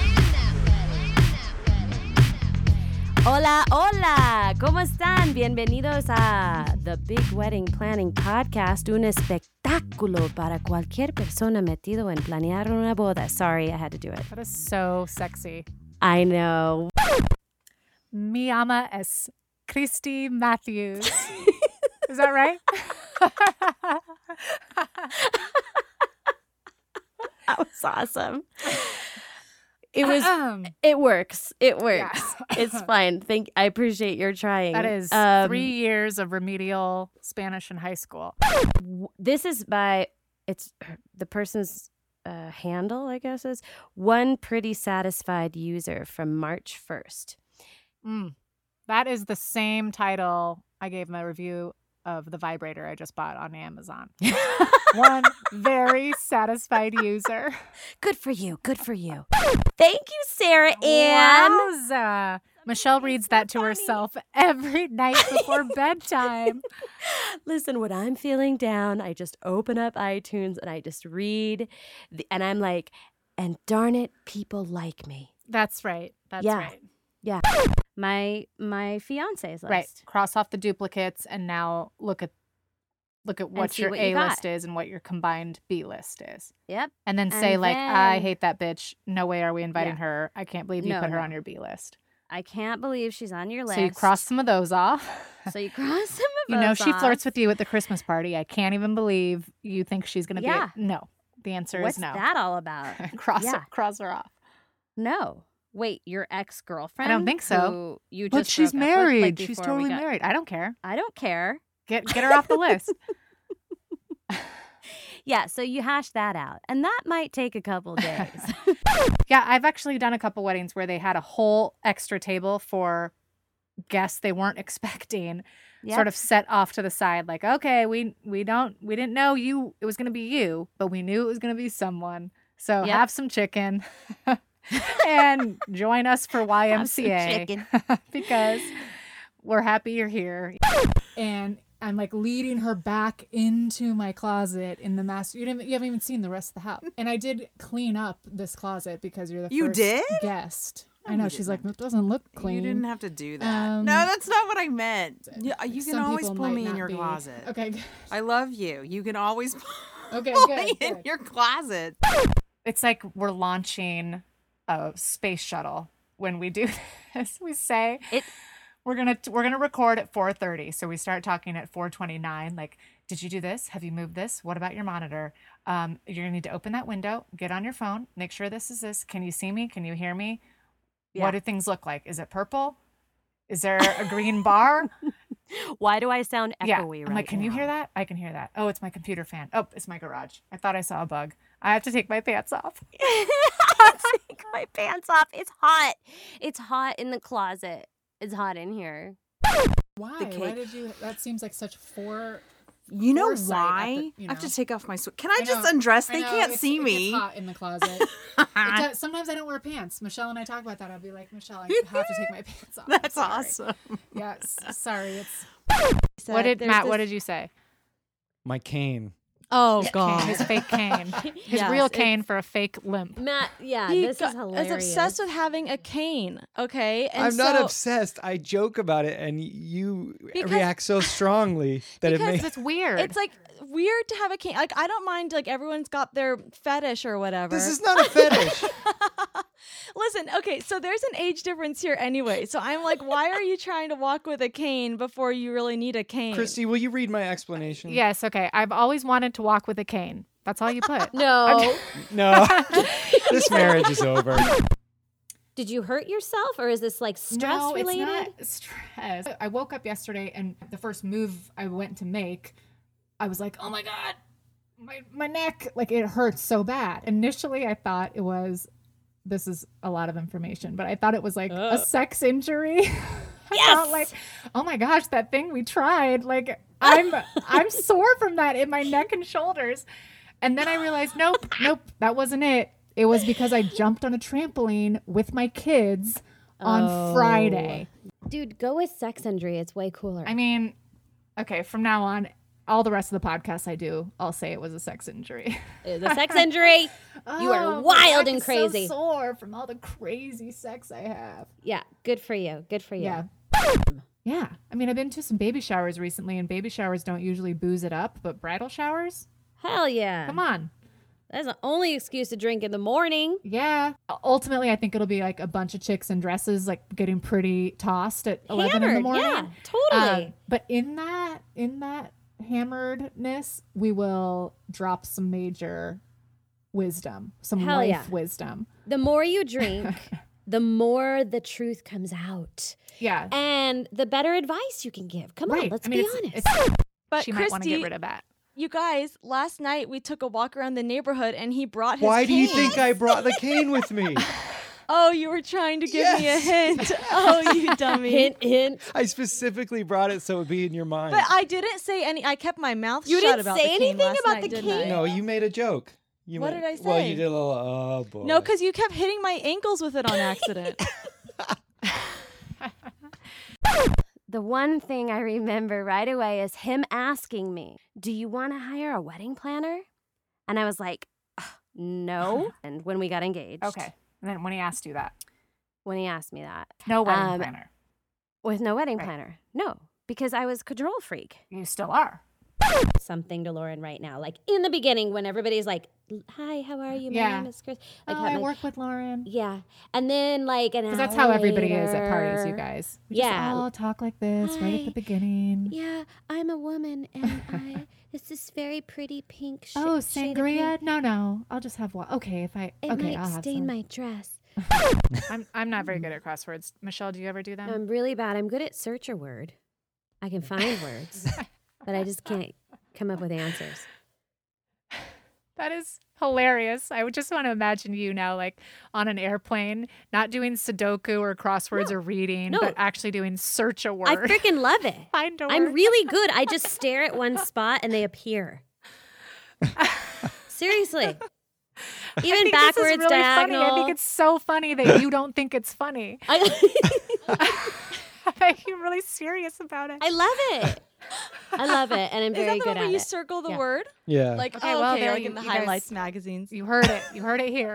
B: wedding.
A: Hola, hola. ¿Cómo están? Bienvenidos a The Big Wedding Planning Podcast, un espectáculo para cualquier persona metido en planear una boda. Sorry, I had to do it.
D: That is so sexy.
A: I know.
D: Mi ama es Christy Matthews. Is that right?
A: That was awesome. It was.
D: Um,
A: It works. It works.
D: Yeah.
A: It's fine. Thank. I appreciate your trying.
D: that is
A: Um,
D: three years of remedial Spanish in high school.
A: w- This is by. It's the person's uh, handle, I guess, is one pretty satisfied user from March first.
D: Mm. That is the same title I gave my review of the vibrator I just bought on Amazon. One very satisfied user.
A: Good for you. Good for you. Thank you, Sarah Ann.
D: Wowza. Michelle reads that to herself every night before bedtime.
A: Listen, when I'm feeling down, I just open up iTunes and I just read, the, and I'm like, and darn it, people like me.
D: That's right. That's
A: Yeah.
D: right.
A: Yeah. My my fiance's list.
D: Right. Cross off the duplicates and now look at look at what
A: see
D: your
A: what you
D: A list
A: got.
D: is and what your combined B list is.
A: Yep.
D: And then say
A: And
D: like, I
A: then-
D: hate that bitch. No way are we inviting
A: Yeah.
D: her. I can't believe you
A: No,
D: put her
A: no.
D: on your B list.
A: I can't believe she's on your list.
D: So you cross some of those off.
A: So you cross some of
D: You know,
A: those
D: she
A: off.
D: flirts with you at the Christmas party. I can't even believe you think she's going to
A: Yeah.
D: be. No. The answer
A: What's
D: is no.
A: that all about?
D: cross,
A: Yeah.
D: her, cross her off.
A: No. Wait, your ex-girlfriend?
D: I don't think so.
A: who You
D: But
A: just
D: she's
A: broke up with,
D: married.
A: like,
D: she's
A: before we
D: totally
A: got-
D: married. I don't care.
A: I don't care.
D: Get get her off the list.
A: Yeah, so you hash that out. And that might take a couple days.
D: Yeah, I've actually done a couple weddings where they had a whole extra table for guests they weren't expecting,
A: Yep.
D: sort of set off to the side, like, okay, we we don't we didn't know you it was gonna be you, but we knew it was gonna be someone. So
A: Yep.
D: have some chicken and join us for Y M C A
A: chicken.
D: because we're happy you're here. And I'm like leading her back into my closet in the master. You didn't. You haven't even seen the rest of the house. And I did clean up this closet because you're the
E: You
D: first
E: did?
D: guest.
E: No,
D: I know.
E: you
D: She's like,
E: didn't.
D: it doesn't look clean.
E: You didn't have to do that.
D: Um,
E: no, that's not what I meant. Yeah, you can
D: Some
E: always
D: people
E: pull
D: might
E: me in
D: not
E: your
D: be.
E: closet.
D: Okay. good.
E: I love you. You can always
D: Okay.
E: pull
D: Good.
E: me in
D: good.
E: your closet.
D: It's like we're launching a space shuttle when we do this. We say
A: It-
D: we're gonna we're gonna record at four thirty. So we start talking at four twenty-nine. Like, did you do this? Have you moved this? What about your monitor? Um, you're gonna need to open that window. Get on your phone. Make sure this is this. Can you see me? Can you hear me?
A: Yeah.
D: What do things look like? Is it purple? Is there a green bar?
A: Why do I sound echoey
D: Yeah.
A: right
D: I'm like, can you
A: now?
D: hear that? I can hear that. Oh, it's my computer fan. Oh, it's my garage. I thought I saw a bug. I have to take my pants off.
A: Take my pants off. It's hot. It's hot in the closet. It's hot in here.
D: Why?
E: The
D: Why
E: cake.
D: did you? That seems like such for.
E: You know
D: foresight at
E: why?
D: the- you
E: I have
D: know.
E: to take off my sweat. Can I,
D: I
E: just
D: know,
E: undress?
D: I
E: They
D: know,
E: can't
D: it's-
E: see
D: it
E: me.
D: gets hot in the closet. It does- sometimes I don't wear pants. Michelle and I talk about that. I'll be like, Michelle, I have to take my pants off. I'm
E: That's
D: sorry.
E: awesome.
D: Yes. Sorry. It's.
C: So
D: What did
C: there's
D: Matt?
C: this-
D: What did you say?
F: My cane.
C: Oh
D: Cane,
C: God.
D: his fake cane. His
C: Yes,
D: real
C: it's-
D: cane for a fake limp.
A: Matt, yeah,
G: He
A: this
G: got-
A: is hilarious.
G: is obsessed with having a cane. Okay, and
F: I'm not
G: so-
F: obsessed. I joke about it, and you
G: Because-
F: react so strongly that it
G: Because
F: makes.
D: It's weird.
G: It's like weird to have a cane. Like I don't mind. Like everyone's got their fetish or whatever.
F: This is not a fetish.
G: Listen, okay, so there's an age difference here anyway. So I'm like, why are you trying to walk with a cane before you really need a cane?
F: Christy, will you read my explanation?
D: yes. Okay. I've always wanted to walk with a cane. That's all you put.
A: No.
F: No. This marriage is over.
A: Did you hurt yourself or is this like stress
D: no,
A: related?
D: it's not stress. I woke up yesterday and the first move I went to make, I was like, oh my God, my, my neck, like it hurts so bad. Initially, I thought it was, this is a lot of information, but I thought it was like a sex injury. I
A: Yes!
D: felt like, oh my gosh, that thing we tried, like I'm, I'm sore from that in my neck and shoulders. And then I realized, nope, nope, that wasn't it. It was because I jumped on a trampoline with my kids on
A: Oh.
D: Friday.
A: Dude, go with sex injury. It's way cooler.
D: I mean, okay, from now on, all the rest of the podcasts I do, I'll say it was a sex injury.
A: It's a sex injury. You are
D: Oh, my
A: wild
D: neck
A: and
D: is
A: crazy.
D: So sore from all the crazy sex I have.
A: Yeah, good for you. Good for you.
D: Yeah. Yeah. I mean, I've been to some baby showers recently, and baby showers don't usually booze it up, but bridal showers?
A: Hell yeah.
D: Come on.
A: That's the only excuse to drink in the morning.
D: Yeah. Ultimately, I think it'll be like a bunch of chicks in dresses, like getting pretty tossed at eleven in the
A: Hammered,
D: morning.
A: yeah, totally.
D: Um, but in that, in that hammeredness, we will drop some major wisdom, some
A: Hell
D: life
A: yeah.
D: wisdom.
A: The more you drink, the more the truth comes out.
D: Yeah.
A: And the better advice you can give. Come on,
D: right.
A: let's
D: I mean,
A: be
D: it's,
A: honest.
D: It's,
G: But
D: she might want to
G: Christy,
D: get rid of that.
G: you guys, last night we took a walk around the neighborhood and he brought his
F: Why do you
G: cane.
F: think I brought the cane with me?
G: Oh, you were trying to give me a
F: Yes.
G: hint. Oh, you dummy.
A: hint, hint.
F: I specifically brought it so it would be in your mind.
G: But I didn't say any. I kept my mouth
A: You
G: shut
A: didn't
G: about
A: say
G: the cane
A: anything
G: last
A: about
G: night,
A: the
G: didn't
A: cane?
G: I?
F: No, you made a joke. You
G: What
F: made-
G: did I
F: Well,
G: say?
F: you did a little, oh boy.
G: No, because you kept hitting my ankles with it on accident.
A: The one thing I remember right away is him asking me, do you want to hire a wedding planner? And I was like, "Ugh, no. And when we got engaged.
D: Okay. And then when he asked you that,
A: When he asked me that.
D: no wedding
A: Um,
D: planner.
A: With no wedding
D: Right.
A: planner. No, because I was control freak.
D: You still are.
A: Something to Lauren right now. Like in the beginning when everybody's like, hi, how are you? My
D: Yeah.
A: name is Chris. Like,
D: oh,
A: have
D: I
A: my-
D: work with Lauren.
A: Yeah. And then like an hour
D: Because that's how everybody is at parties, you
A: later,
D: guys. We
A: Yeah.
D: just all talk like this right at
A: Hi.
D: the beginning.
A: Yeah, I'm a woman and I this is very pretty pink sh-
D: Oh,
A: shade of
D: sangria?
A: pink.
D: No, no. I'll just have one. Okay, if I.
A: It
D: okay,
A: might
D: I'll have
A: stain
D: some.
A: my dress.
D: I'm I'm not very good at crosswords. Michelle, do you ever do them?
A: I'm really bad. I'm good at search a word. I can find words, but I just can't come up with answers.
D: That is hilarious. I would just want to imagine you now, like on an airplane, not doing Sudoku or crosswords
A: No.
D: or reading,
A: No.
D: but actually doing search a word.
A: I freaking love it.
D: Find a
A: I'm
D: word.
A: really good. I just stare at one spot and they appear. Seriously.
D: I
A: Even
D: think
A: backwards,
D: this is really
A: diagonal.
D: funny. I think it's so funny that you don't think it's funny.
A: I,
D: You're really serious about it.
A: I love it. I love it, and I'm
G: Is
A: very
G: that the
A: good
G: one where
A: at
G: you
A: it.
G: circle the
A: Yeah.
G: word?
F: Yeah.
G: Like,
D: Okay,
G: oh,
D: well,
G: okay,
D: there
G: like
D: you-
G: in the
D: you guys-
G: highlights magazines.
D: You heard it. You heard it here.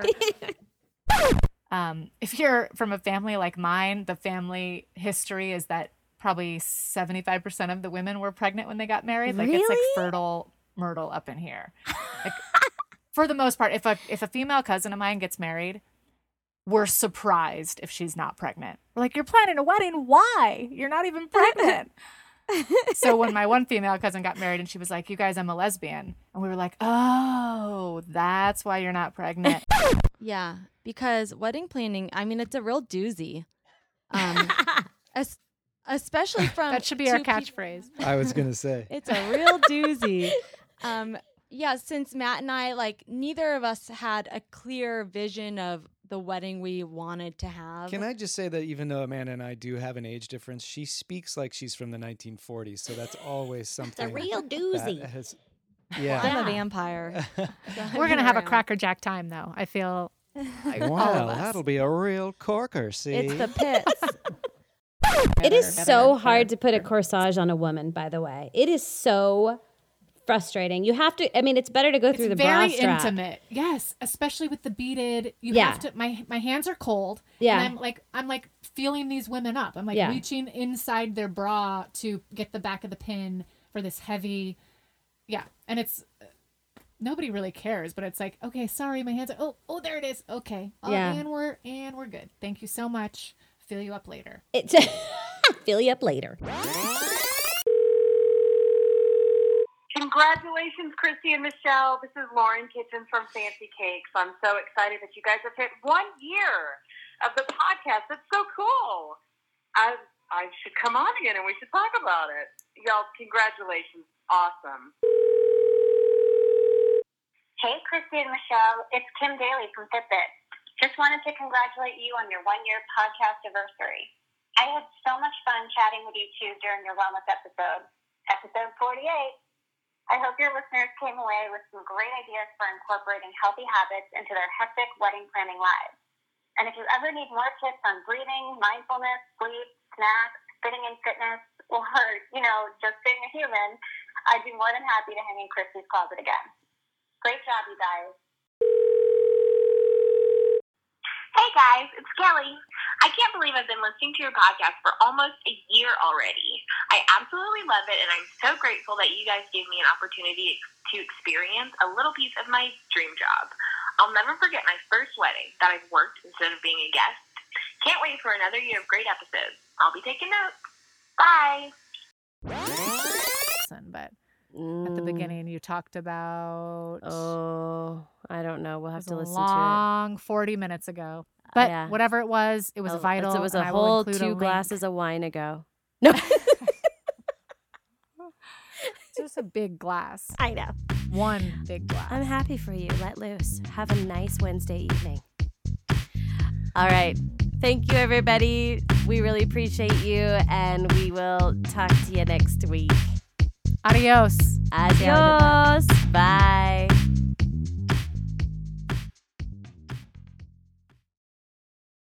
D: um, if you're from a family like mine, the family history is that probably seventy-five percent of the women were pregnant when they got married. Like it's like
A: Really?
D: fertile myrtle up in here. Like, for the most part, if a if a female cousin of mine gets married, we're surprised if she's not pregnant. We're like, you're planning a wedding. Why? You're not even pregnant. So when my one female cousin got married and she was like, you guys, I'm a lesbian. And we were like, oh, that's why you're not pregnant.
G: Yeah, because wedding planning, I mean, it's a real doozy. Um, es- especially from
D: That should be our
G: two peop-
D: catchphrase.
F: I was gonna say.
G: It's a real doozy. Um, yeah, since Matt and I, like, neither of us had a clear vision of the wedding we wanted to have.
F: Can I just say that even though Amanda and I do have an age difference, she speaks like she's from the nineteen forties. So that's always something.
A: real
F: that
A: doozy.
F: has-
G: I'm
F: yeah.
G: a
A: Yeah.
G: vampire.
D: We're going to have a Cracker Jack time, though. I feel like all of
F: Wow,
D: us.
F: that'll be a real corker. See.
G: It's the pits.
A: It is
D: Better,
A: so
D: better,
A: hard to
D: better.
A: put a corsage on a woman, by the way. It is so frustrating. You have to, I mean, it's better to go through
D: It's
A: the
D: very
A: bra strap.
D: intimate. Yes, especially with the beaded. You
A: Yeah.
D: have to. My my hands are cold.
A: Yeah.
D: And I'm like I'm like feeling these women up. I'm like
A: Yeah.
D: reaching inside their bra to get the back of the pin for this heavy. Yeah, and it's nobody really cares, but it's like, okay, sorry, my hands are. Oh, oh, there it is. Okay. Oh,
A: Yeah.
D: And we're and we're good. Thank you so much. Fill you up later.
A: It's fill you up later.
H: Congratulations, Christy and Michelle. This is Lauren Kitchens from Fancy Cakes. I'm so excited that you guys have hit one year of the podcast. That's so cool. I I should come on again and we should talk about it. Y'all, congratulations. Awesome.
I: Hey, Christy and Michelle. It's Kim Daly from Fitbit. Just wanted to congratulate you on your one-year podcast anniversary. I had so much fun chatting with you two during your wellness episode, episode forty-eight. I hope your listeners came away with some great ideas for incorporating healthy habits into their hectic wedding planning lives. And if you ever need more tips on breathing, mindfulness, sleep, snacks, fitting in fitness, or, you know, just being a human, I'd be more than happy to hang in Christy's closet again. Great job, you guys.
H: Hey guys, it's Kelly. I can't believe I've been listening to your podcast for almost a year already. I absolutely love it, and I'm so grateful that you gues gave me an opportunity to experience a little piece of my dream job. I'll never forget my first wedding that I've worked instead of being a guest. Can't wait for another year of great episodes. I'll be taking notes. Bye.
D: Listen, but at the beginning you talked about
A: Oh, I don't know. We'll have
D: it
A: to
D: was a
A: listen to
D: long forty minutes ago. But
A: yeah.
D: whatever it was, it was
A: it. Oh,
D: vital.
A: It was
D: and
A: a
D: I will
A: whole
D: include a
A: two
D: link.
A: glasses of wine ago. No.
D: It's just a big glass.
A: I know.
D: One big glass.
A: I'm happy for you. Let loose. Have a nice Wednesday evening. All right. Thank you, everybody. We really appreciate you, and we will talk to you next week.
D: Adios.
A: Adios. Bye.